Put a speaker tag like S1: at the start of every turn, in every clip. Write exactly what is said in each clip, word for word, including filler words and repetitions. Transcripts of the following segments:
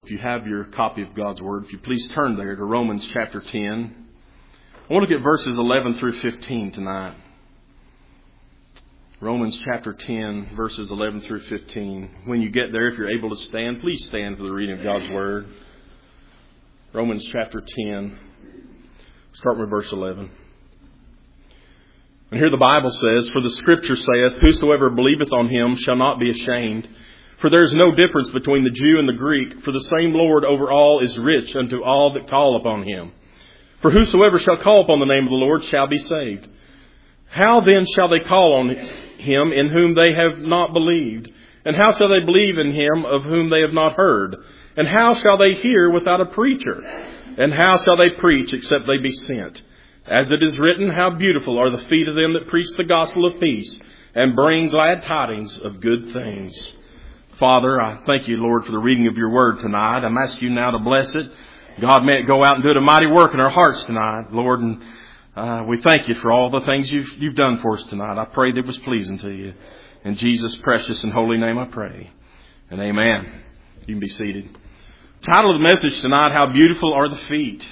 S1: If you have your copy of God's Word, if you please turn there to Romans chapter ten. I want to look at verses eleven through fifteen tonight. Romans chapter ten, verses eleven through fifteen. When you get there, if you're able to stand, please stand for the reading of God's Word. Romans chapter ten, start with verse eleven. And here the Bible says, "For the Scripture saith, Whosoever believeth on him shall not be ashamed. For there is no difference between the Jew and the Greek, for the same Lord over all is rich unto all that call upon him. For whosoever shall call upon the name of the Lord shall be saved. How then shall they call on him in whom they have not believed? And how shall they believe in him of whom they have not heard? And how shall they hear without a preacher? And how shall they preach except they be sent? As it is written, How beautiful are the feet of them that preach the gospel of peace, and bring glad tidings of good things." Father, I thank you, Lord, for the reading of your word tonight. I'm asking you now to bless it. God, may it go out and do a mighty work in our hearts tonight, Lord. And uh, we thank you for all the things you've, you've done for us tonight. I pray that it was pleasing to you. In Jesus' precious and holy name I pray. And amen. You can be seated. Title of the message tonight, How Beautiful Are the Feet.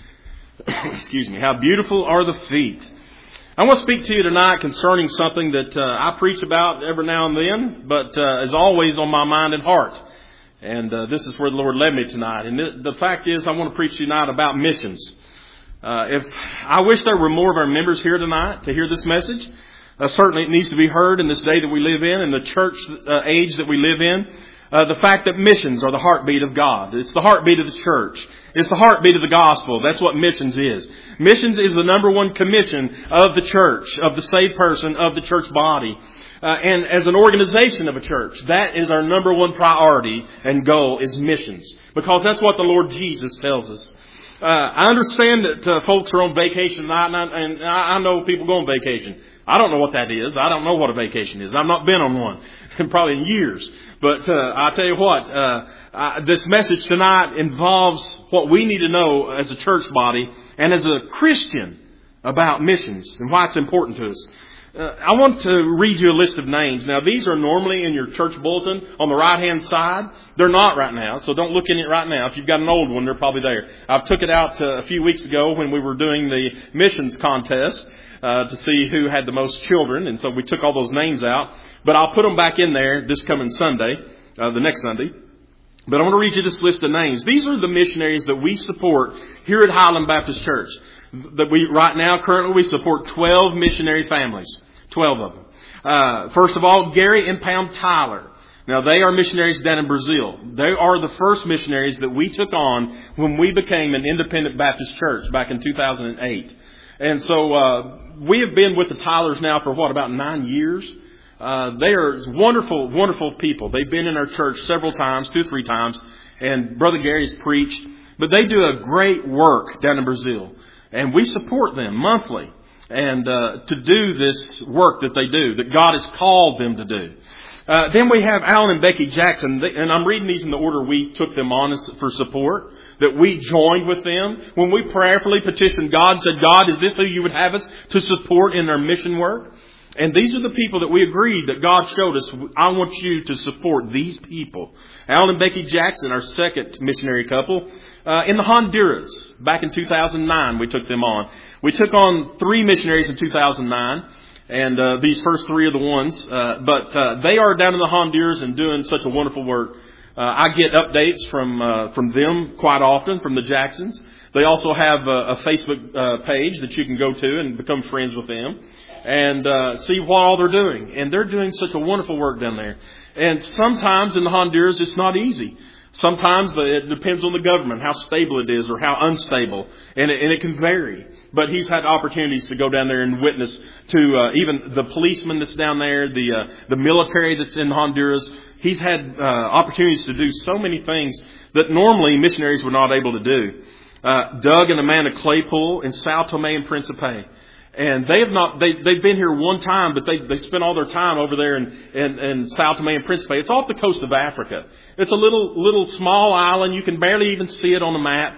S1: Excuse me. How beautiful are the feet. I want to speak to you tonight concerning something that uh, I preach about every now and then, but uh, is always on my mind and heart. And uh, this is where the Lord led me tonight. And th- the fact is, I want to preach to you tonight about missions. Uh, if I wish there were more of our members here tonight to hear this message. Uh, certainly it needs to be heard in this day that we live in, in the church uh, age that we live in. Uh, the fact that missions are the heartbeat of God. It's the heartbeat of the church. It's the heartbeat of the gospel. That's what missions is. Missions is the number one commission of the church, of the saved person, of the church body. Uh, and as an organization of a church, that is our number one priority and goal is missions. Because that's what the Lord Jesus tells us. Uh, I understand that uh, folks are on vacation tonight, and, I, and I know people go on vacation. I don't know what that is. I don't know what a vacation is. I've not been on one, probably in years. But uh, I tell you what, uh, uh, this message tonight involves what we need to know as a church body and as a Christian about missions and why it's important to us. Uh, I want to read you a list of names. Now, these are normally in your church bulletin on the right-hand side. They're not right now, so don't look in it right now. If you've got an old one, they're probably there. I took it out uh, a few weeks ago when we were doing the missions contest uh, to see who had the most children, and so we took all those names out. But I'll put them back in there this coming Sunday, uh, the next Sunday. But I want to read you this list of names. These are the missionaries that we support here at Highland Baptist Church. That we right now, currently, we support twelve missionary families. twelve of them. Uh, first of all, Gary and Pam Tyler. Now, they are missionaries down in Brazil. They are the first missionaries that we took on when we became an independent Baptist church back in two thousand eight. And so uh, we have been with the Tylers now for, what, about nine years? Uh, they are wonderful, wonderful people. They've been in our church several times, two or three times, and Brother Gary's preached. But they do a great work down in Brazil, and we support them monthly and uh, to do this work that they do, that God has called them to do. Uh, then we have Alan and Becky Jackson, and I'm reading these in the order we took them on for support, that we joined with them when we prayerfully petitioned God and said, God, is this who you would have us to support in our mission work? And these are the people that we agreed that God showed us, I want you to support these people. Alan and Becky Jackson, our second missionary couple, uh, in the Honduras. Back in two thousand nine, we took them on. We took on three missionaries in two thousand nine, and uh, these first three are the ones. Uh, but uh, they are down in the Honduras and doing such a wonderful work. Uh, I get updates from uh, from them quite often, from the Jacksons. They also have a, a Facebook uh, page that you can go to and become friends with them and uh, see what all they're doing. And they're doing such a wonderful work down there. And sometimes in the Honduras, it's not easy. Sometimes it depends on the government, how stable it is or how unstable. And it, and it can vary. But he's had opportunities to go down there and witness to uh, even the policeman that's down there, the uh, the military that's in Honduras. He's had uh, opportunities to do so many things that normally missionaries were not able to do. Uh, Doug and Amanda Claypool in Sao Tome and Principe. And they have not, they, they've been here one time, but they, they spent all their time over there in, in, in Sao Tome and Principe. It's off the coast of Africa. It's a little, little small island. You can barely even see it on the map.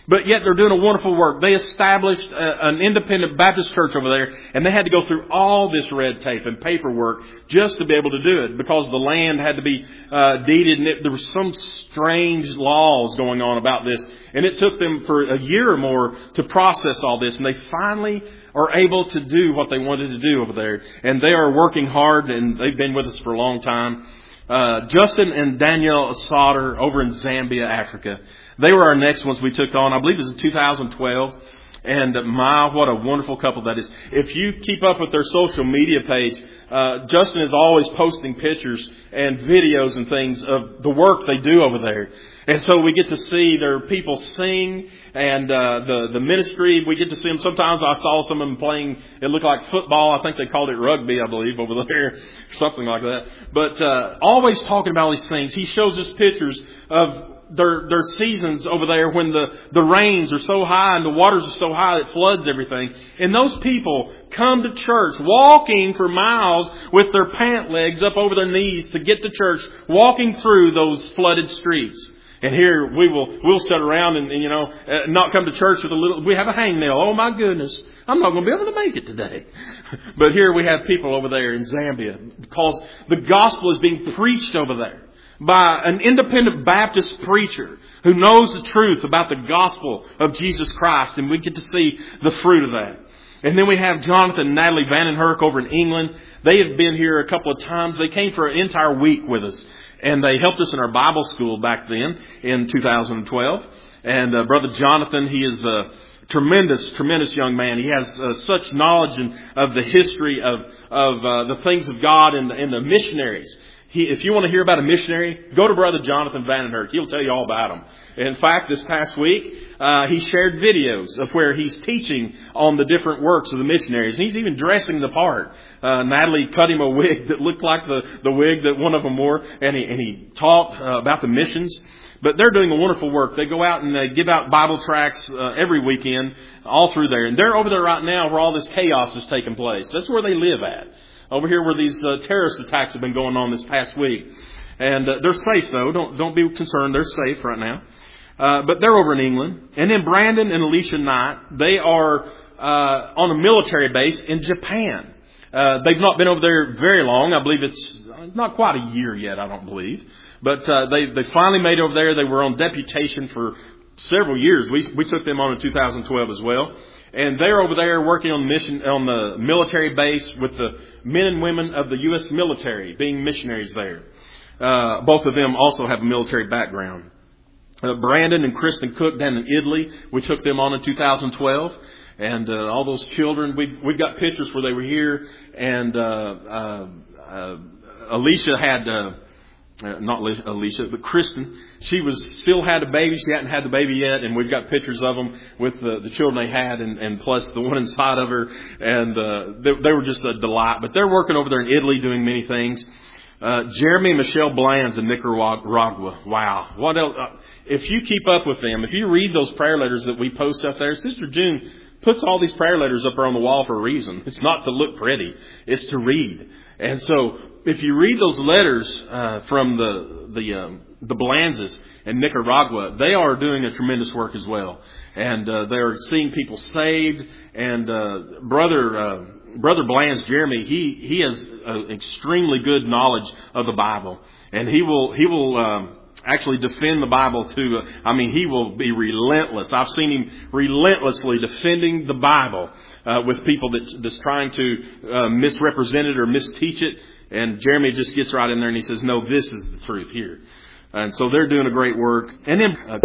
S1: But yet they're doing a wonderful work. They established a, an independent Baptist church over there, and they had to go through all this red tape and paperwork just to be able to do it, because the land had to be uh, deeded, and it, there was some strange laws going on about this. And it took them for a year or more to process all this, and they finally are able to do what they wanted to do over there. And they are working hard, and they've been with us for a long time. Uh, Justin and Danielle Sauter over in Zambia, Africa. They were our next ones we took on. I believe it was in two thousand twelve. And my, what a wonderful couple that is. If you keep up with their social media page, uh, Justin is always posting pictures and videos and things of the work they do over there. And so we get to see their people sing and uh, the, the ministry. We get to see them. Sometimes I saw some of them playing, it looked like football. I think they called it rugby, I believe, over there. Something like that. But uh, always talking about these things. He shows us pictures of Their, their seasons over there when the, the rains are so high and the waters are so high it floods everything. And those people come to church walking for miles with their pant legs up over their knees to get to church, walking through those flooded streets. And here we will, we'll sit around and, and you know, uh, not come to church with a little, we have a hangnail. Oh my goodness, I'm not going to be able to make it today. But here we have people over there in Zambia, because the gospel is being preached over there by an independent Baptist preacher who knows the truth about the gospel of Jesus Christ, and we get to see the fruit of that. And then we have Jonathan and Natalie Vandenherk over in England. They have been here a couple of times. They came for an entire week with us, and they helped us in our Bible school back then in two thousand twelve. And uh, Brother Jonathan, he is a tremendous, tremendous young man. He has uh, such knowledge in, of the history of, of uh, the things of God and, and the missionaries. He, if you want to hear about a missionary, go to Brother Jonathan Vandenherk. He'll tell you all about them. In fact, this past week, uh, he shared videos of where he's teaching on the different works of the missionaries. And he's even dressing the part. Uh, Natalie cut him a wig that looked like the, the wig that one of them wore. And he, and he taught uh, about the missions. But they're doing a wonderful work. They go out and they give out Bible tracts uh, every weekend all through there. And they're over there right now where all this chaos is taking place. That's where they live at. Over here where these uh, terrorist attacks have been going on this past week. And uh, they're safe, though. Don't don't be concerned. They're safe right now. Uh, but they're over in England. And then Brandon and Alicia Knight, they are uh, on a military base in Japan. Uh, they've not been over there very long. I believe it's not quite a year yet, I don't believe. But uh, they, they finally made over there. They were on deputation for several years. We, we took them on in two thousand twelve as well. And they're over there working on the mission, on the military base with the men and women of the U S military, being missionaries there. Uh, both of them also have a military background. Uh, Brandon and Kristen Cook down in Italy, we took them on in two thousand twelve. And uh, all those children, we've, we've got pictures where they were here. And uh, uh, uh, Alicia had... Uh, Uh, not Alicia, but Kristen. She was still had a baby. She hadn't had the baby yet, and we've got pictures of them with the, the children they had, and, and plus the one inside of her. And uh, they, they were just a delight. But they're working over there in Italy, doing many things. Uh, Jeremy and Michelle Blands in Nicaragua. Wow, what else? Uh, if you keep up with them, if you read those prayer letters that we post up there, Sister June puts all these prayer letters up there on the wall for a reason. It's not to look pretty; it's to read. And so, if you read those letters uh, from the the um, the Blanzes in Nicaragua, they are doing a tremendous work as well, and uh, they are seeing people saved. And uh, brother uh, brother Blanz, Jeremy, he he has uh, extremely good knowledge of the Bible, and he will he will. Um, actually defend the Bible too. I mean, he will be relentless. I've seen him relentlessly defending the Bible uh, with people that, that's trying to uh, misrepresent it or misteach it. And Jeremy just gets right in there and he says, no, this is the truth here. And so they're doing a great work. And then uh,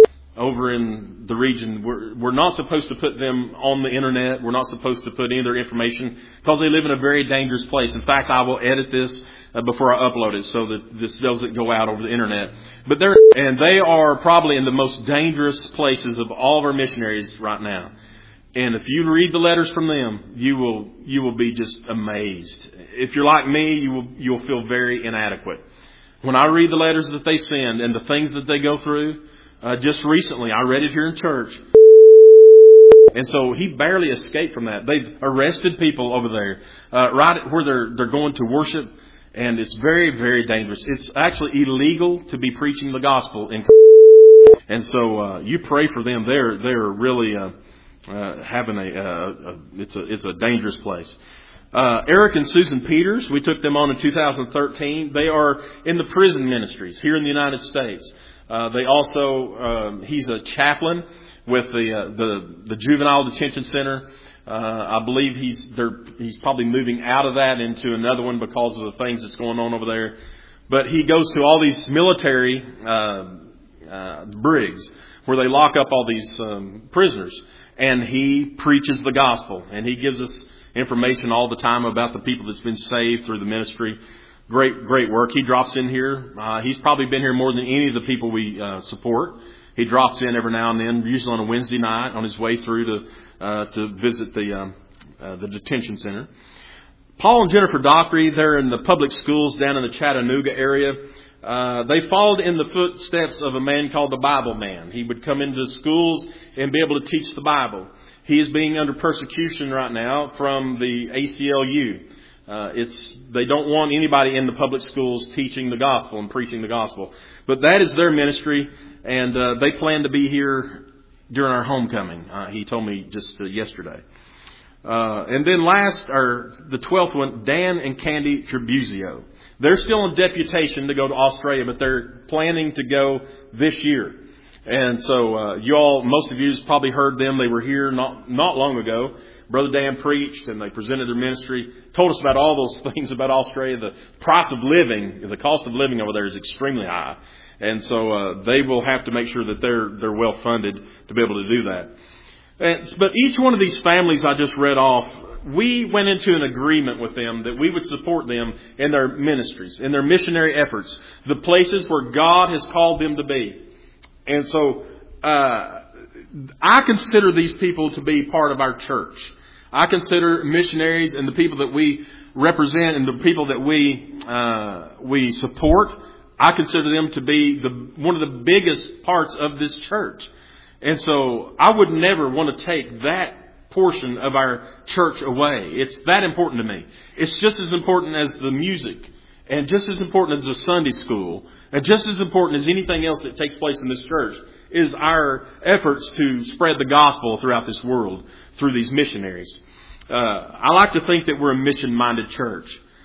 S1: over in the region, we're, we're not supposed to put them on the internet. We're not supposed to put any of their information because they live in a very dangerous place. In fact, I will edit this uh, before I upload it so that this doesn't go out over the internet. But they're, and they are probably in the most dangerous places of all of our missionaries right now. And if you read the letters from them, you will, you will be just amazed. If you're like me, you will, you'll feel very inadequate. When I read the letters that they send and the things that they go through, uh, just recently, I read it here in church. And so he barely escaped from that. They've arrested people over there, uh, right where they're, they're going to worship. And it's very, very dangerous. It's actually illegal to be preaching the gospel in And so uh, you pray for them. They're they're really uh, uh, having a, uh, a it's a it's a dangerous place. Uh, Eric and Susan Peters, we took them on in two thousand thirteen. They are in the prison ministries here in the United States. Uh, they also um, he's a chaplain with the uh, the the juvenile detention center. Uh, I believe he's they're, he's probably moving out of that into another one because of the things that's going on over there. But he goes to all these military uh, uh, brigs where they lock up all these um, prisoners, and he preaches the gospel, and he gives us information all the time about the people that's been saved through the ministry. Great, great work. He drops in here. Uh, he's probably been here more than any of the people we uh, support. He drops in every now and then, usually on a Wednesday night, on his way through to uh, to visit the um, uh, the detention center. Paul and Jennifer Dockery, they're in the public schools down in the Chattanooga area. Uh, they followed in the footsteps of a man called the Bible Man. He would come into schools and be able to teach the Bible. He is being under persecution right now from the A C L U. Uh, it's they don't want anybody in the public schools teaching the gospel and preaching the gospel. But that is their ministry, and uh, they plan to be here during our homecoming. Uh, he told me just uh, yesterday. Uh, and then last, or the twelfth one, Dan and Candy Trebuzio. They're still in deputation to go to Australia, but they're planning to go this year. And so uh, you all, most of you have probably heard them. They were here not not long ago. Brother Dan preached, and they presented their ministry, told us about all those things about Australia. The price of living, the cost of living over there is extremely high. And so uh, they will have to make sure that they're they're well funded to be able to do that. And, but each one of these families I just read off, we went into an agreement with them that we would support them in their ministries, in their missionary efforts, the places where God has called them to be. And so uh, I consider these people to be part of our church. I consider missionaries and the people that we represent and the people that we uh, we support, I consider them to be the one of the biggest parts of this church. And so I would never want to take that portion of our church away. It's that important to me. It's just as important as the music, and just as important as the Sunday school, and just as important as anything else that takes place in this church is our efforts to spread the gospel throughout this world through these missionaries. Uh, I like to think that we're a mission-minded church.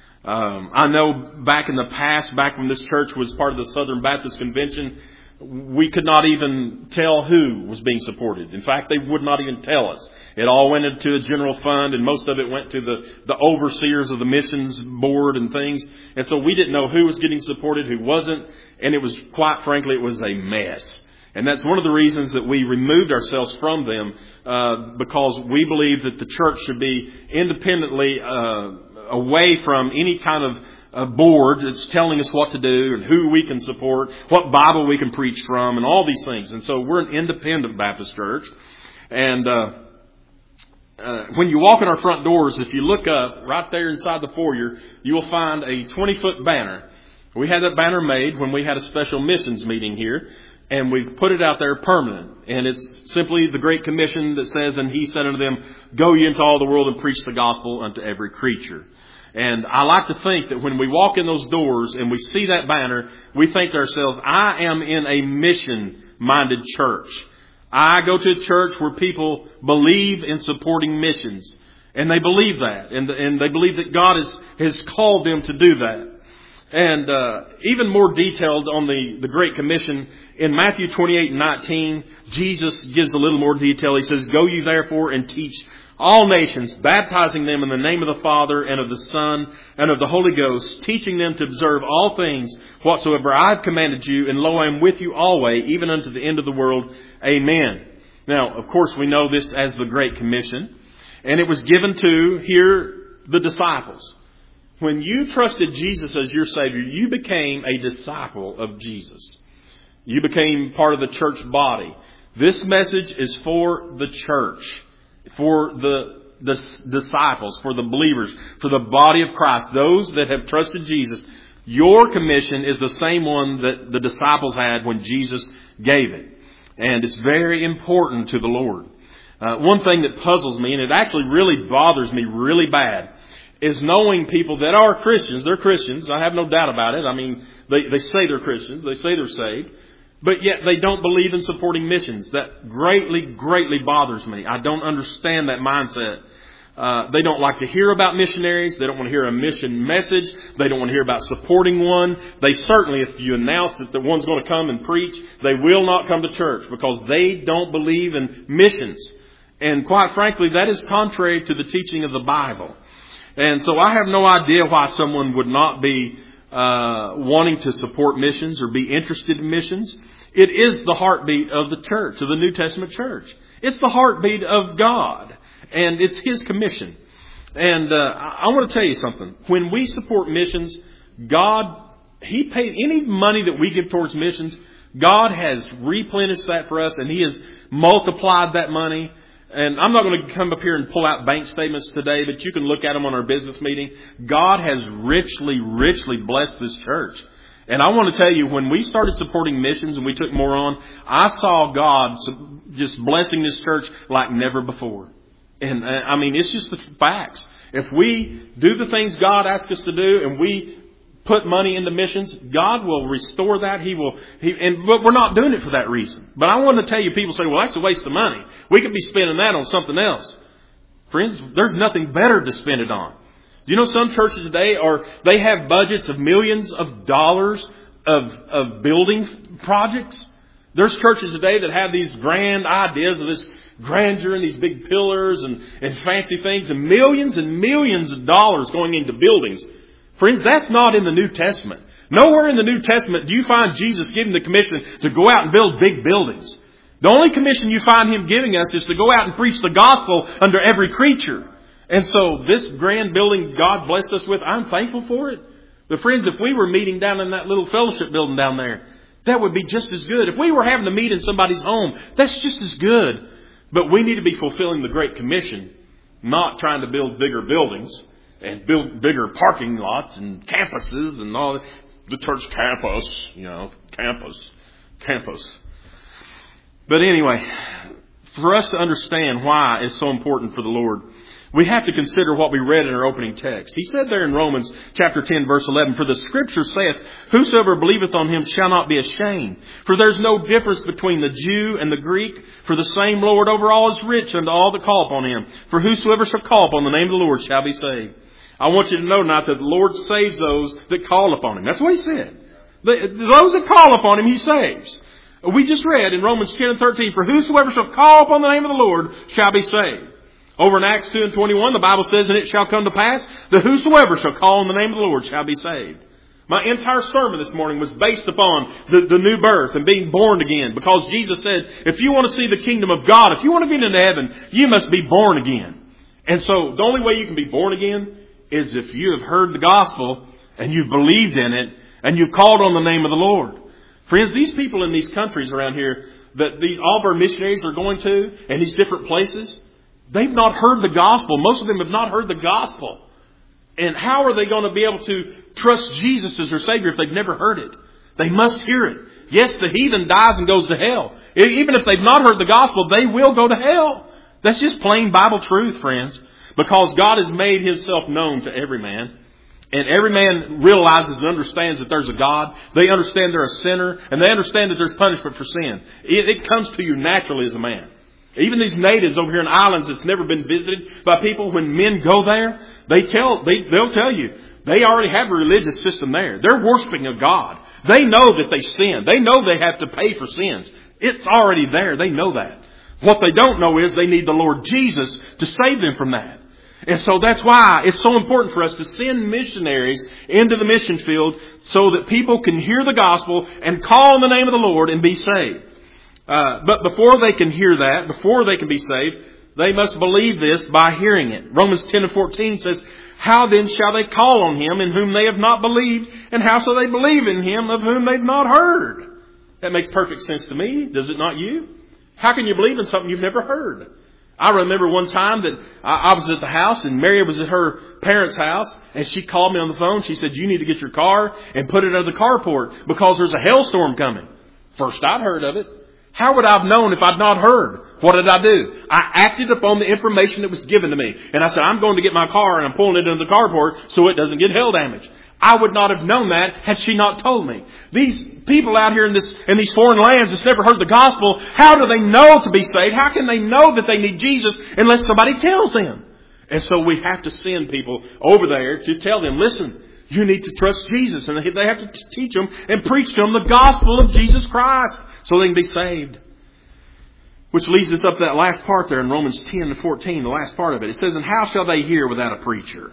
S1: Um, I know back in the past, back when this church was part of the Southern Baptist Convention, we could not even tell who was being supported. In fact, they would not even tell us. It all went into a general fund, and most of it went to the, the overseers of the missions board and things. And so we didn't know who was getting supported, who wasn't. And it was, quite frankly, it was a mess. And that's one of the reasons that we removed ourselves from them, uh, because we believe that the church should be independently uh, away from any kind of a board that's telling us what to do and who we can support, what Bible we can preach from, and all these things. And so we're an independent Baptist church. And uh, uh, when you walk in our front doors, if you look up right there inside the foyer, you will find a twenty-foot banner. We had that banner made when we had a special missions meeting here, and we've put it out there permanent. And it's simply the Great Commission that says, "And he said unto them, Go ye into all the world and preach the gospel unto every creature." And I like to think that when we walk in those doors and we see that banner, we think to ourselves, I am in a mission-minded church. I go to a church where people believe in supporting missions. And they believe that. And, and they believe that God has, has called them to do that. And uh, even more detailed on the, the Great Commission, in Matthew twenty-eight and nineteen, Jesus gives a little more detail. He says, Go ye therefore and teach all nations, baptizing them in the name of the Father and of the Son and of the Holy Ghost, teaching them to observe all things whatsoever I have commanded you, and lo, I am with you always, even unto the end of the world. Amen. Now, of course, we know this as the Great Commission, and it was given to, here, the disciples. When you trusted Jesus as your Savior, you became a disciple of Jesus. You became part of the church body. This message is for the church. For the, the disciples, for the believers, for the body of Christ, those that have trusted Jesus. Your commission is the same one that the disciples had when Jesus gave it. And it's very important to the Lord. Uh, one thing that puzzles me, and it actually really bothers me really bad, is knowing people that are Christians. They're Christians. I have no doubt about it. I mean, they, they say they're Christians. They say they're saved. but yet they don't believe in supporting missions. That greatly, greatly bothers me. I don't understand that mindset. Uh, they don't like to hear about missionaries. They don't want to hear a mission message. They don't want to hear about supporting one. They certainly, if you announce that the one's going to come and preach, they will not come to church because they don't believe in missions. And quite frankly, that is contrary to the teaching of the Bible. And so I have no idea why someone would not be uh, wanting to support missions or be interested in missions. It is the heartbeat of the church, of the New Testament church. It's the heartbeat of God. And it's His commission. And uh, I want to tell you something. When we support missions, God, He paid any money that we give towards missions, God has replenished that for us and He has multiplied that money. And I'm not going to come up here and pull out bank statements today, but you can look at them on our business meeting. God has richly, richly blessed this church. And I want to tell you, when we started supporting missions and we took more on, I saw God just blessing this church like never before. And uh, I mean, it's just the facts. If we do the things God asks us to do and we put money into missions, God will restore that. He will, he, and but we're not doing it for that reason. But I want to tell you, people say, well, that's a waste of money. We could be spending that on something else. Friends, there's nothing better to spend it on. Do you know some churches today are, they have budgets of millions of dollars of, of building projects? There's churches today that have these grand ideas of this grandeur and these big pillars and, and fancy things and millions and millions of dollars going into buildings. Friends, that's not in the New Testament. Nowhere in the New Testament do you find Jesus giving the commission to go out and build big buildings. The only commission you find Him giving us is to go out and preach the gospel under every creature. And so this grand building God blessed us with, I'm thankful for it. But friends, if we were meeting down in that little fellowship building down there, that would be just as good. If we were having to meet in somebody's home, that's just as good. But we need to be fulfilling the Great Commission, not trying to build bigger buildings and build bigger parking lots and campuses and all that. The church campus, you know, campus, campus. But anyway, for us to understand why it's so important for the Lord, we have to consider what we read in our opening text. He said there in Romans chapter ten, verse eleven, for the Scripture saith, whosoever believeth on Him shall not be ashamed. For there's no difference between the Jew and the Greek. For the same Lord over all is rich unto all that call upon Him. For whosoever shall call upon the name of the Lord shall be saved. I want you to know now that the Lord saves those that call upon Him. That's what He said. Those that call upon Him, He saves. We just read in Romans ten and thirteen, for whosoever shall call upon the name of the Lord shall be saved. Over in Acts two and twenty-one, the Bible says, and it shall come to pass that whosoever shall call on the name of the Lord shall be saved. My entire sermon this morning was based upon the, the new birth and being born again. Because Jesus said, if you want to see the kingdom of God, if you want to get into heaven, you must be born again. And so the only way you can be born again is if you have heard the gospel and you've believed in it and you've called on the name of the Lord. Friends, these people in these countries around here that these all of our missionaries are going to and these different places, they've not heard the gospel. Most of them have not heard the gospel. And how are they going to be able to trust Jesus as their Savior if they've never heard it? They must hear it. Yes, the heathen dies and goes to hell. Even if they've not heard the gospel, they will go to hell. That's just plain Bible truth, friends. Because God has made Himself known to every man. And every man realizes and understands that there's a God. They understand they're a sinner. And they understand that there's punishment for sin. It, it comes to you naturally as a man. Even these natives over here in islands that's never been visited by people, when men go there, they tell, they, they'll tell you, they already have a religious system there. They're worshiping a God. They know that they sin. They know they have to pay for sins. It's already there. They know that. What they don't know is they need the Lord Jesus to save them from that. And so that's why it's so important for us to send missionaries into the mission field so that people can hear the gospel and call on the name of the Lord and be saved. Uh, but before they can hear that, before they can be saved, they must believe this by hearing it. Romans ten and fourteen says, how then shall they call on Him in whom they have not believed? And how shall they believe in Him of whom they've not heard? That makes perfect sense to me. Does it not you? How can you believe in something you've never heard? I remember one time that I was at the house and Mary was at her parents' house and she called me on the phone. She said, you need to get your car and put it under the carport because there's a hailstorm coming. First I'd heard of it. How would I have known if I'd not heard? What did I do? I acted upon the information that was given to me. And I said, I'm going to get my car and I'm pulling it into the carport so it doesn't get hail damage. I would not have known that had she not told me. These people out here in this in these foreign lands that's never heard the gospel, how do they know to be saved? How can they know that they need Jesus unless somebody tells them? And so we have to send people over there to tell them, listen, you need to trust Jesus. And they have to teach them and preach to them the gospel of Jesus Christ so they can be saved. Which leads us up to that last part there in Romans ten and fourteen, the last part of it. It says, and how shall they hear without a preacher?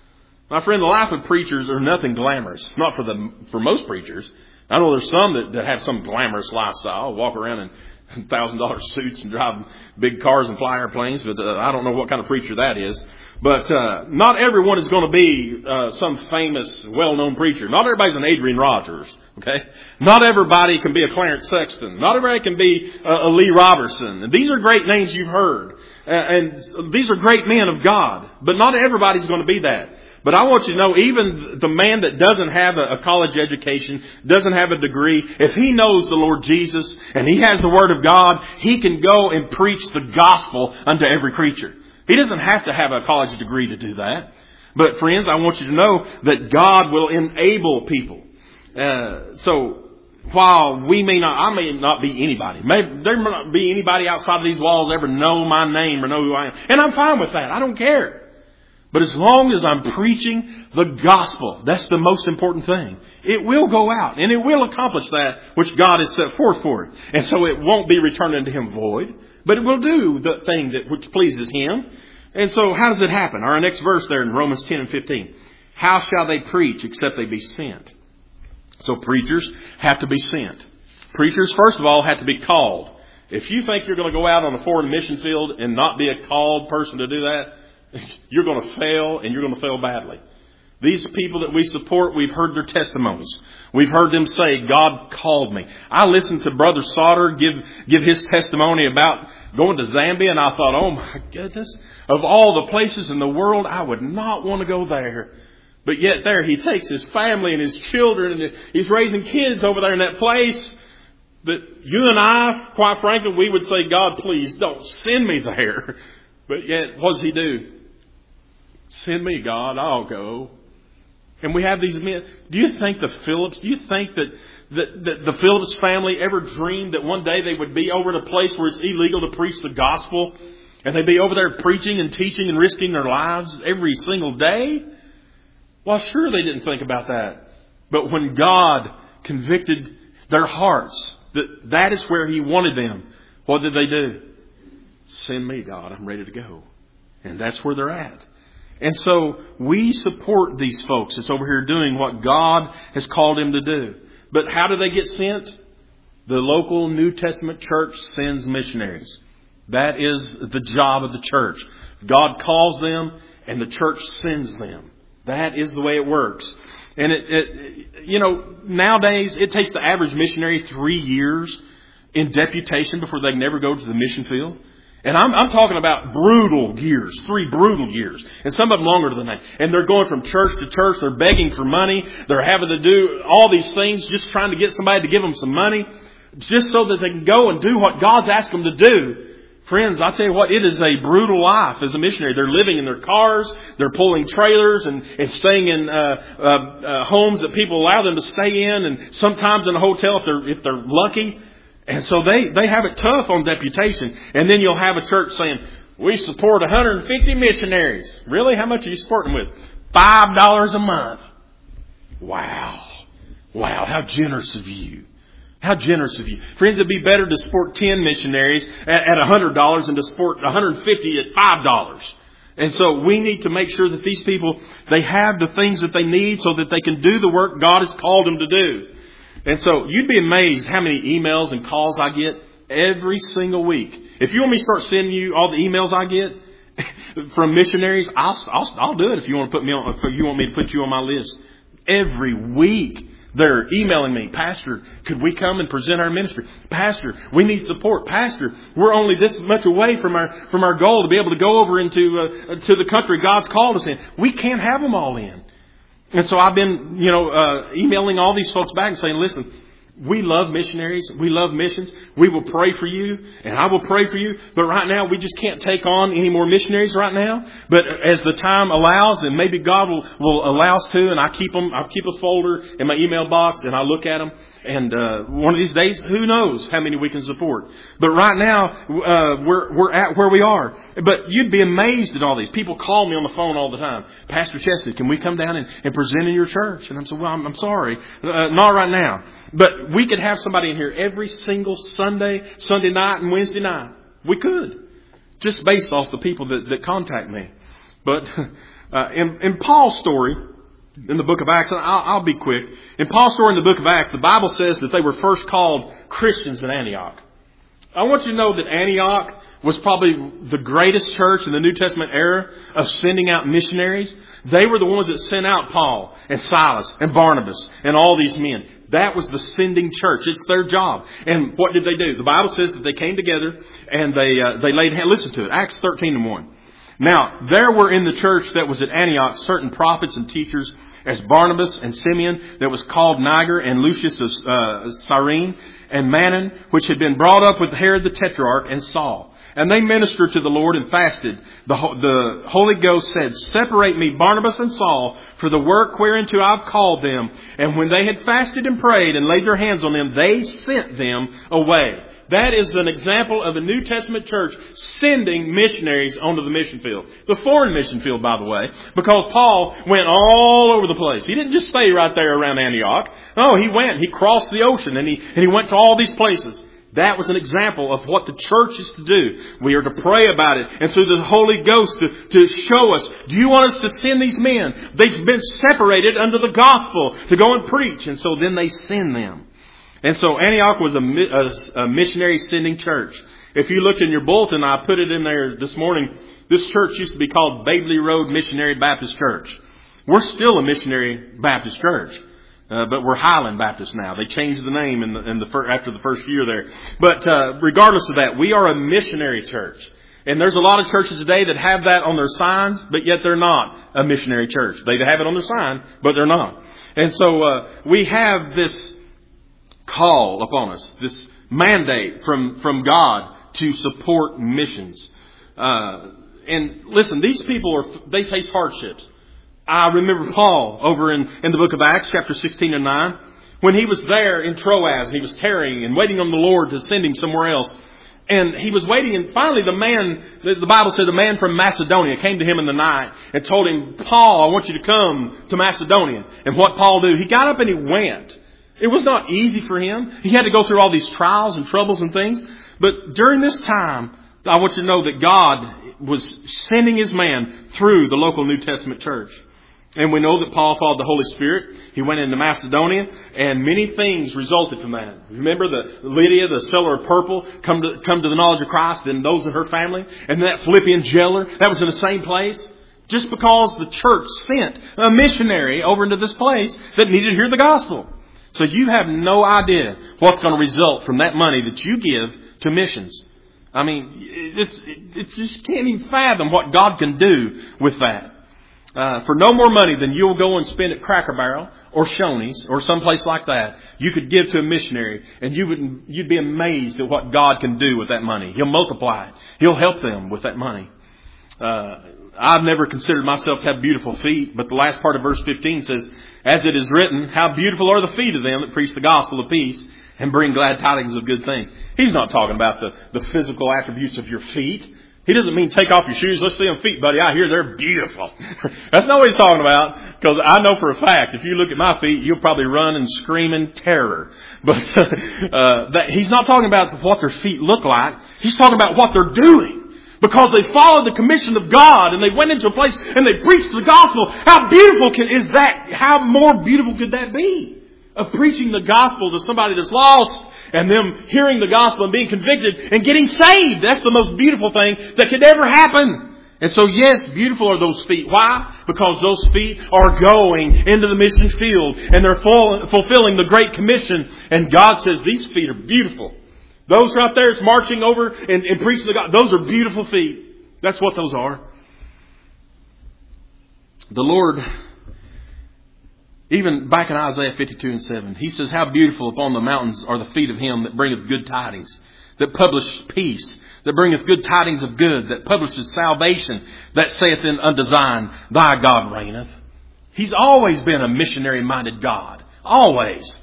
S1: My friend, the life of preachers are nothing glamorous. Not for the for most preachers. I know there's some that, that have some glamorous lifestyle, walk around in one thousand dollars suits and drive big cars and fly airplanes, but uh, I don't know what kind of preacher that is. But uh, not everyone is going to be uh, some famous, well-known preacher. Not everybody's an Adrian Rogers, okay? Not everybody can be a Clarence Sexton. Not everybody can be a, a Lee Robertson. And these are great names you've heard. Uh, and these are great men of God. But not everybody's going to be that. But I want you to know, even the man that doesn't have a, a college education, doesn't have a degree, if he knows the Lord Jesus and he has the Word of God, he can go and preach the gospel unto every creature. He doesn't have to have a college degree to do that. But friends, I want you to know that God will enable people. Uh, so while we may not, I may not be anybody. Maybe there may not be anybody outside of these walls ever know my name or know who I am. And I'm fine with that. I don't care. But as long as I'm preaching the gospel, that's the most important thing. It will go out and it will accomplish that which God has set forth for it. And so it won't be returned unto Him void, but it will do the thing that which pleases Him. And so how does it happen? Our next verse there in Romans ten and fifteen. How shall they preach except they be sent? So preachers have to be sent. Preachers, first of all, have to be called. If you think you're going to go out on a foreign mission field and not be a called person to do that, you're going to fail, and you're going to fail badly. These people that we support, we've heard their testimonies. We've heard them say, God called me. I listened to Brother Sauter give give his testimony about going to Zambia, and I thought, oh my goodness, of all the places in the world, I would not want to go there. But yet there he takes his family and his children, and he's raising kids over there in that place. But you and I, quite frankly, we would say, God, please don't send me there. But yet, what does he do? Send me, God, I'll go. And we have these men. Do you think the Phillips, do you think that, that, that the Phillips family ever dreamed that one day they would be over in a place where it's illegal to preach the gospel? And they'd be over there preaching and teaching and risking their lives every single day? Well, sure they didn't think about that. But when God convicted their hearts, that that is where He wanted them, what did they do? Send me, God, I'm ready to go. And that's where they're at. And so we support these folks that's over here doing what God has called them to do. But how do they get sent? The local New Testament church sends missionaries. That is the job of the church. God calls them and the church sends them. That is the way it works. And it, it you know, nowadays it takes the average missionary three years in deputation before they can ever go to the mission field. And I'm, I'm talking about brutal years, three brutal years, and some of them longer than that. And they're going from church to church. They're begging for money. They're having to do all these things, just trying to get somebody to give them some money, just so that they can go and do what God's asked them to do. Friends, I'll tell you what, it is a brutal life as a missionary. They're living in their cars. They're pulling trailers and, and staying in uh, uh, uh, homes that people allow them to stay in, and sometimes in a hotel if they're if they're lucky. And so they, they have it tough on deputation. And then you'll have a church saying, we support one hundred fifty missionaries. Really? How much are you supporting with? five dollars a month. Wow. Wow. How generous of you. How generous of you. Friends, it'd be better to support ten missionaries at, at one hundred dollars than to support one hundred fifty at five dollars. And so we need to make sure that these people, they have the things that they need so that they can do the work God has called them to do. And so you'd be amazed how many emails and calls I get every single week. If you want me to start sending you all the emails I get from missionaries, I'll, I'll, I'll do it if you want to put me on, if you want me to put you on my list. Every week they're emailing me, Pastor, could we come and present our ministry? Pastor, we need support. Pastor, we're only this much away from our from our goal to be able to go over into uh, to the country God's called us in. We can't have them all in. And so I've been, you know, uh, emailing all these folks back and saying, listen, We love missionaries. We love missions. We will pray for you, and I will pray for you. But right now, we just can't take on any more missionaries right now. But as the time allows, and maybe God will, will allow us to, and I keep them, I keep a folder in my email box, and I look at them. And uh, one of these days, who knows how many we can support. But right now, uh, we're we're at where we are. But you'd be amazed at all these. People call me on the phone all the time. Pastor Chesney, can we come down and, and present in your church? And I'm saying, well, I'm, I'm sorry. Uh, not right now. But we could have somebody in here every single Sunday, Sunday night and Wednesday night. We could. Just based off the people that, that contact me. But uh, in, in Paul's story, in the book of Acts, I'll, I'll be quick. In Paul's story in the book of Acts, the Bible says that they were first called Christians in Antioch. I want you to know that Antioch was probably the greatest church in the New Testament era of sending out missionaries. They were the ones that sent out Paul and Silas and Barnabas and all these men. That was the sending church. It's their job. And what did they do? The Bible says that they came together and they uh, they laid hand. Listen to it. Acts thirteen and one. Now, there were in the church that was at Antioch certain prophets and teachers, as Barnabas and Simeon, that was called Niger, and Lucius of uh, Cyrene, and Manon, which had been brought up with Herod the Tetrarch, and Saul. And they ministered to the Lord and fasted. The, the Holy Ghost said, "Separate me, Barnabas and Saul, for the work whereunto I've called them." And when they had fasted and prayed and laid their hands on them, they sent them away. That is an example of the New Testament church sending missionaries onto the mission field. The foreign mission field, by the way, because Paul went all over the place. He didn't just stay right there around Antioch. No, he went. He crossed the ocean and he, and he went to all these places. That was an example of what the church is to do. We are to pray about it and through the Holy Ghost to, to show us, do you want us to send these men? They've been separated under the gospel to go and preach. And so then they send them. And so Antioch was a, a, a missionary sending church. If you looked in your bulletin, I put it in there this morning. This church used to be called Babley Road Missionary Baptist Church. We're still a missionary Baptist church. Uh, but we're Highland Baptist now. They changed the name in the, in the fir- after the first year there. But uh, regardless of that, we are a missionary church. And there's a lot of churches today that have that on their signs, but yet they're not a missionary church. They have it on their sign, but they're not. And so uh, we have this call upon us, this mandate from, from God to support missions. Uh, and listen, these people are, they face hardships. I remember Paul over in, in the book of Acts, chapter sixteen and nine, when he was there in Troas, and he was tarrying and waiting on the Lord to send him somewhere else. And he was waiting, and finally the man, the, the Bible said the man from Macedonia came to him in the night and told him, "Paul, I want you to come to Macedonia." And what Paul did, he got up and he went. It was not easy for him. He had to go through all these trials and troubles and things. But during this time, I want you to know that God was sending His man through the local New Testament church. And we know that Paul followed the Holy Spirit. He went into Macedonia, and many things resulted from that. Remember the Lydia, the seller of purple, come to come to the knowledge of Christ, and those in her family, and that Philippian jailer that was in the same place. Just because the church sent a missionary over into this place that needed to hear the gospel. So you have no idea what's going to result from that money that you give to missions. I mean, it's it's just can't even fathom what God can do with that. Uh, for no more money than you'll go and spend at Cracker Barrel or Shoney's or someplace like that, you could give to a missionary, and you would you'd be amazed at what God can do with that money. He'll multiply it. He'll help them with that money. Uh, I've never considered myself to have beautiful feet, but the last part of verse fifteen says, "As it is written, how beautiful are the feet of them that preach the gospel of peace and bring glad tidings of good things." He's not talking about the, the physical attributes of your feet. He doesn't mean take off your shoes. Let's see them feet, buddy. I hear they're beautiful. That's not what he's talking about. Because I know for a fact, if you look at my feet, you'll probably run and scream in terror. But uh, that, he's not talking about what their feet look like. He's talking about what they're doing. Because they followed the commission of God and they went into a place and they preached the gospel. How beautiful can, is that? How more beautiful could that be? Of preaching the gospel to somebody that's lost and them hearing the gospel and being convicted and getting saved. That's the most beautiful thing that could ever happen. And so, yes, beautiful are those feet. Why? Because those feet are going into the mission field and they're full, fulfilling the Great Commission. And God says these feet are beautiful. Those right there is marching over and, and preaching the gospel. Those are beautiful feet. That's what those are. The Lord Even back in Isaiah fifty-two and seven, he says, how beautiful upon the mountains are the feet of him that bringeth good tidings, that publish peace, that bringeth good tidings of good, that publishes salvation, that saith in unto Zion, thy God reigneth. He's always been a missionary-minded God. Always.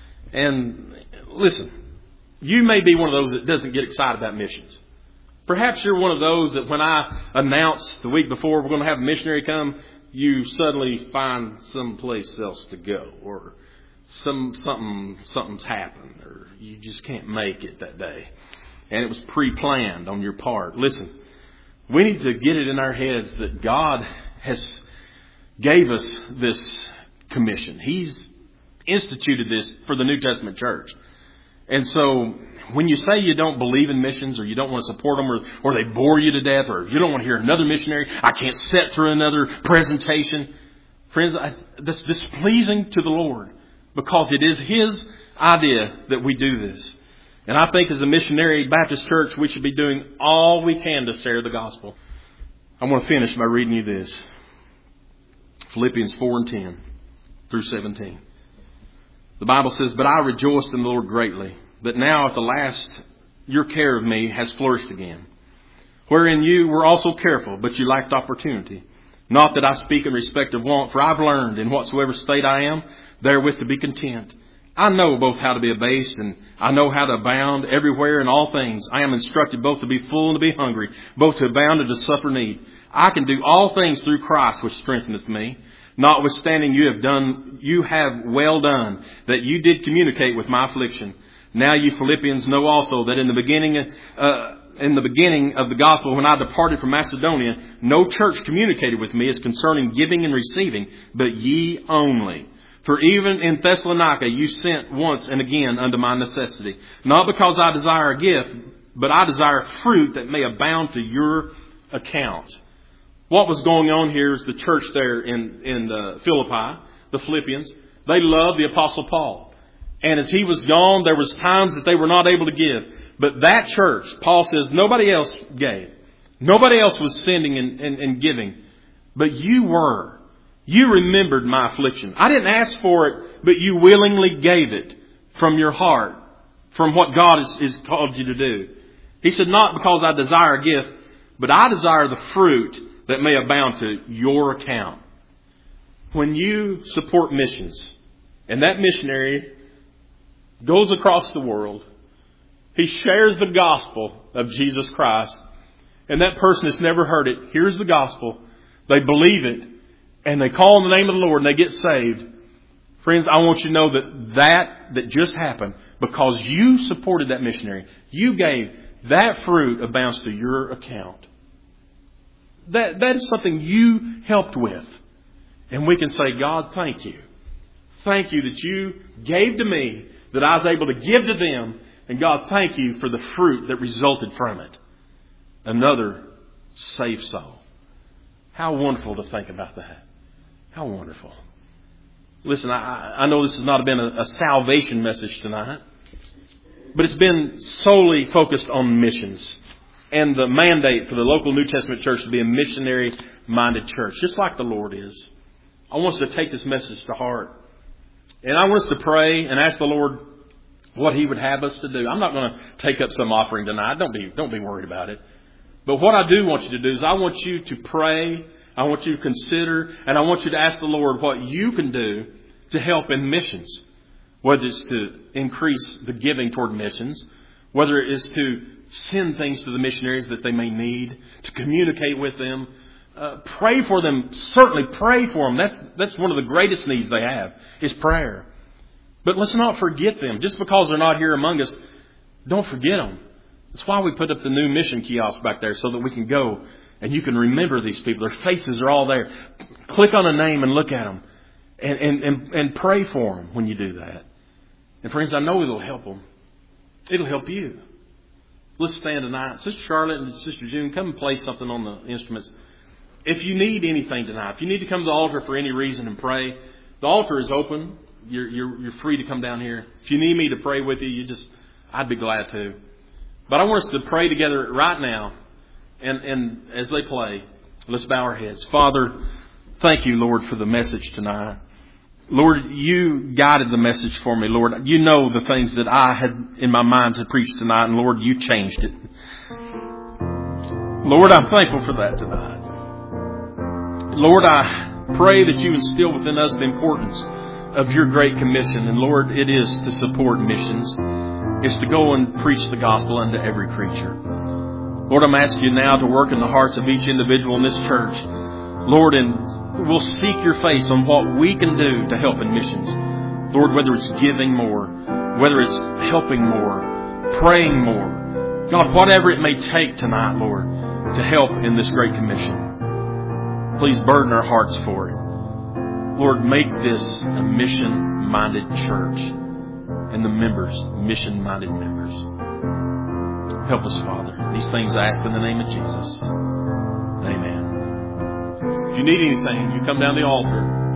S1: And listen, you may be one of those that doesn't get excited about missions. Perhaps you're one of those that when I announce the week before we're going to have a missionary come, you suddenly find someplace else to go, or some something something's happened, or you just can't make it that day. And it was pre-planned on your part. Listen, we need to get it in our heads that God has gave us this commission. He's instituted this for the New Testament church. And so when you say you don't believe in missions, or you don't want to support them, or, or they bore you to death, or you don't want to hear another missionary, I can't sit through another presentation. Friends, I, that's displeasing to the Lord, because it is His idea that we do this. And I think as a missionary Baptist church, we should be doing all we can to share the gospel. I want to finish by reading you this. Philippians four and ten through seventeen. The Bible says, but I rejoiced in the Lord greatly, that now at the last your care of me has flourished again. Wherein you were also careful, but you lacked opportunity. Not that I speak in respect of want, for I've learned in whatsoever state I am, therewith to be content. I know both how to be abased, and I know how to abound everywhere in all things. I am instructed both to be full and to be hungry, both to abound and to suffer need. I can do all things through Christ, which strengtheneth me. Notwithstanding, you have done, you have well done, that you did communicate with my affliction. Now you Philippians know also that in the beginning, uh, in the beginning of the gospel, when I departed from Macedonia, no church communicated with me as concerning giving and receiving, but ye only. For even in Thessalonica you sent once and again unto my necessity. Not because I desire a gift, but I desire fruit that may abound to your account. What was going on here is the church there in, in uh, Philippi, the Philippians, they loved the Apostle Paul. And as he was gone, there was times that they were not able to give. But that church, Paul says, nobody else gave. Nobody else was sending and, and, and giving. But you were. You remembered my affliction. I didn't ask for it, but you willingly gave it from your heart, from what God has, has called you to do. He said, not because I desire a gift, but I desire the fruit that may abound to your account. When you support missions, and that missionary goes across the world, he shares the gospel of Jesus Christ, and that person has never heard it, hears the gospel, they believe it, and they call on the name of the Lord and they get saved. Friends, I want you to know that that, that just happened because you supported that missionary. You gave, that fruit abounds to your account. That, that is something you helped with. And we can say, God, thank you. Thank you that you gave to me, that I was able to give to them. And God, thank you for the fruit that resulted from it. Another saved soul. How wonderful to think about that. How wonderful. Listen, I, I know this has not been a, a salvation message tonight, but it's been solely focused on missions and the mandate for the local New Testament church to be a missionary-minded church, just like the Lord is. I want us to take this message to heart. And I want us to pray and ask the Lord what He would have us to do. I'm not going to take up some offering tonight. Don't be, don't be worried about it. But what I do want you to do is I want you to pray. I want you to consider, and I want you to ask the Lord what you can do to help in missions. Whether it's to increase the giving toward missions, whether it is to send things to the missionaries that they may need, to communicate with them, uh, pray for them. Certainly pray for them. That's, that's one of the greatest needs they have, is prayer. But let's not forget them. Just because they're not here among us, don't forget them. That's why we put up the new mission kiosk back there, so that we can go and you can remember these people. Their faces are all there. Click on a name and look at them. And, and, and, and pray for them when you do that. And friends, I know it'll help them. It'll help you. Let's stand tonight. Sister Charlotte and Sister June, come and play something on the instruments. If you need anything tonight, if you need to come to the altar for any reason and pray, the altar is open. You're, you're, you're free to come down here. If you need me to pray with you, you just, I'd be glad to. But I want us to pray together right now. And, and as they play, let's bow our heads. Father, thank you, Lord, for the message tonight. Lord, you guided the message for me, Lord. You know the things that I had in my mind to preach tonight, and Lord, you changed it. Lord, I'm thankful for that tonight. Lord, I pray that you instill within us the importance of your great commission. And Lord, it is to support missions. It's to go and preach the gospel unto every creature. Lord, I'm asking you now to work in the hearts of each individual in this church. Lord, and we'll seek your face on what we can do to help in missions. Lord, whether it's giving more, whether it's helping more, praying more. God, whatever it may take tonight, Lord, to help in this great commission. Please burden our hearts for it. Lord, make this a mission-minded church and the members, mission-minded members. Help us, Father. These things I ask in the name of Jesus. Amen. If you need anything, you come down the altar.